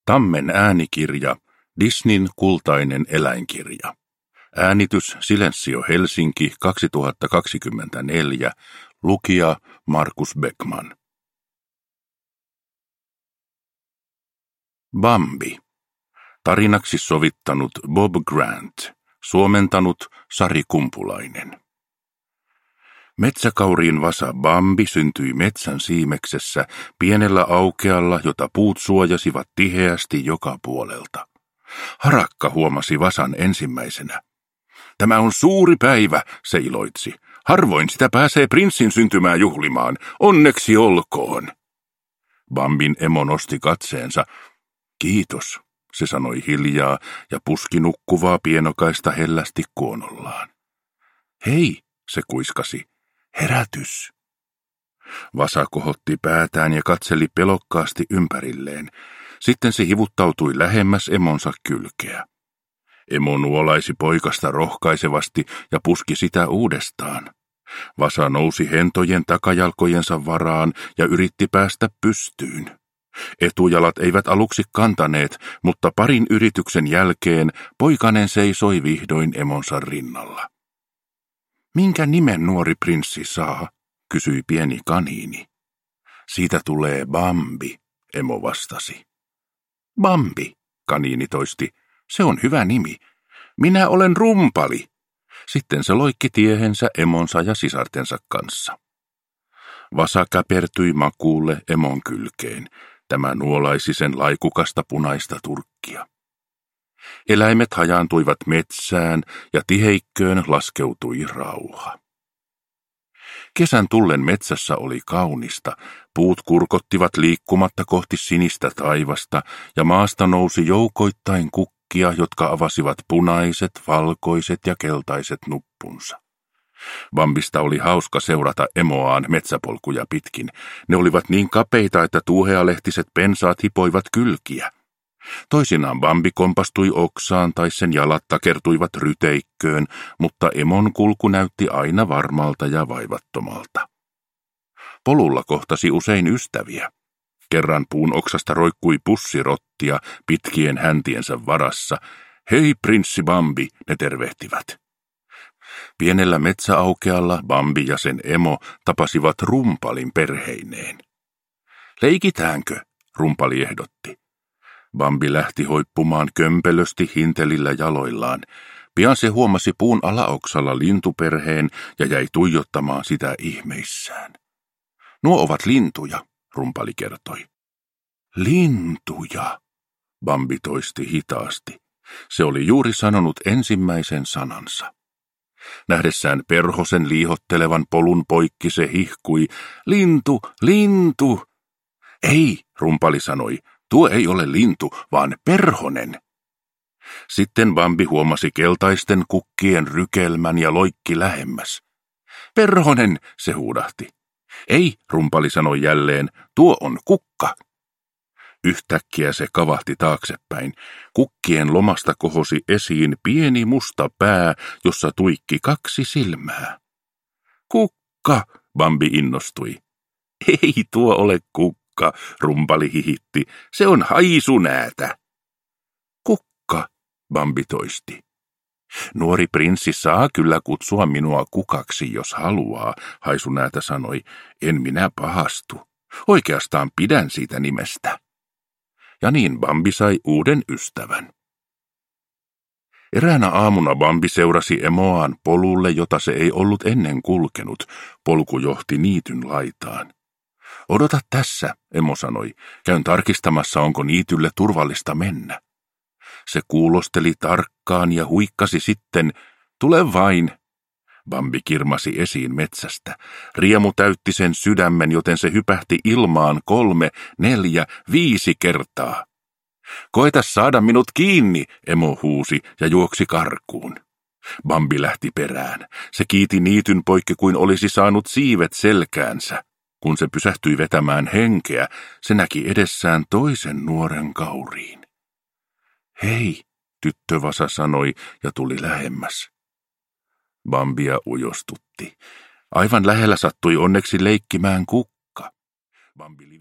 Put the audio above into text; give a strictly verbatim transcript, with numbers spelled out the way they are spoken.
Tammen äänikirja, Disneyn kultainen eläinkirja. Äänitys Silensio Helsinki kaksituhattakaksikymmentäneljä. Lukija Markus Beckman. Bambi. Tarinaksi sovittanut Bob Grant. Suomentanut Sari Kumpulainen. Metsäkauriin vasa Bambi syntyi metsän siimeksessä pienellä aukealla, jota puut suojasivat tiheästi joka puolelta. Harakka huomasi vasan ensimmäisenä. Tämä on suuri päivä, se iloitsi. Harvoin sitä pääsee prinssin syntymää juhlimaan. Onneksi olkoon. Bambin emo nosti katseensa. Kiitos, se sanoi hiljaa ja puski nukkuvaa pienokaista hellästi kuonollaan. Hei, se kuiskasi. Herätys. Vasa kohotti päätään ja katseli pelokkaasti ympärilleen. Sitten se hivuttautui lähemmäs emonsa kylkeä. Emo nuolaisi poikasta rohkaisevasti ja puski sitä uudestaan. Vasa nousi hentojen takajalkojensa varaan ja yritti päästä pystyyn. Etujalat eivät aluksi kantaneet, mutta parin yrityksen jälkeen poikanen seisoi vihdoin emonsa rinnalla. Minkä nimen nuori prinssi saa, kysyi pieni kaniini. Siitä tulee Bambi, emo vastasi. Bambi, kaniini toisti. Se on hyvä nimi. Minä olen Rumpali. Sitten se loikki tiehensä emonsa ja sisartensa kanssa. Vasa käpertyi makuulle emon kylkeen. Tämä nuolaisi sen laikukasta punaista turkkia. Eläimet hajaantuivat metsään ja tiheikköön laskeutui rauha. Kesän tullen metsässä oli kaunista. Puut kurkottivat liikkumatta kohti sinistä taivasta ja maasta nousi joukoittain kukkia, jotka avasivat punaiset, valkoiset ja keltaiset nuppunsa. Bambista oli hauska seurata emoaan metsäpolkuja pitkin. Ne olivat niin kapeita, että tuuhealehtiset pensaat hipoivat kylkiä. Toisinaan Bambi kompastui oksaan tai sen jalat takertuivat ryteikköön, mutta emon kulku näytti aina varmalta ja vaivattomalta. Polulla kohtasi usein ystäviä. Kerran puun oksasta roikkui pussirottia pitkien häntiensä varassa. Hei prinssi Bambi, ne tervehtivät. Pienellä metsäaukealla Bambi ja sen emo tapasivat Rumpalin perheineen. Leikitäänkö, Rumpali ehdotti. Bambi lähti hoippumaan kömpelösti hintelillä jaloillaan. Pian se huomasi puun alaoksalla lintuperheen ja jäi tuijottamaan sitä ihmeissään. Nuo ovat lintuja, Rumpali kertoi. Lintuja, Bambi toisti hitaasti. Se oli juuri sanonut ensimmäisen sanansa. Nähdessään perhosen liihottelevan polun poikki se hihkui. Lintu, lintu! Ei, Rumpali sanoi. Tuo ei ole lintu, vaan perhonen. Sitten Bambi huomasi keltaisten kukkien rykelmän ja loikki lähemmäs. Perhonen, se huudahti. Ei, Rumpali sanoi jälleen, tuo on kukka. Yhtäkkiä se kavahti taaksepäin. Kukkien lomasta kohosi esiin pieni musta pää, jossa tuikki kaksi silmää. Kukka, Bambi innostui. Ei tuo ole kukka. Rumpali hihitti. Se on haisunäätä. Kukka, Bambi toisti. Nuori prinssi saa kyllä kutsua minua kukaksi, jos haluaa, haisunäätä sanoi. En minä pahastu. Oikeastaan pidän siitä nimestä. Ja niin Bambi sai uuden ystävän. Eräänä aamuna Bambi seurasi emoaan polulle, jota se ei ollut ennen kulkenut. Polku johti niityn laitaan. Odota tässä, emo sanoi. Käyn tarkistamassa, onko niitylle turvallista mennä. Se kuulosteli tarkkaan ja huikkasi sitten, tule vain. Bambi kirmasi esiin metsästä. Riemu täytti sen sydämen, joten se hypähti ilmaan kolme, neljä, viisi kertaa. Koeta saada minut kiinni, emo huusi ja juoksi karkuun. Bambi lähti perään. Se kiiti niityn poikki kuin olisi saanut siivet selkäänsä. Kun se pysähtyi vetämään henkeä, se näki edessään toisen nuoren kauriin. Hei, tyttö Vasa sanoi ja tuli lähemmäs. Bambia ujostutti. Aivan lähellä sattui onneksi leikkimään kukka. Bambi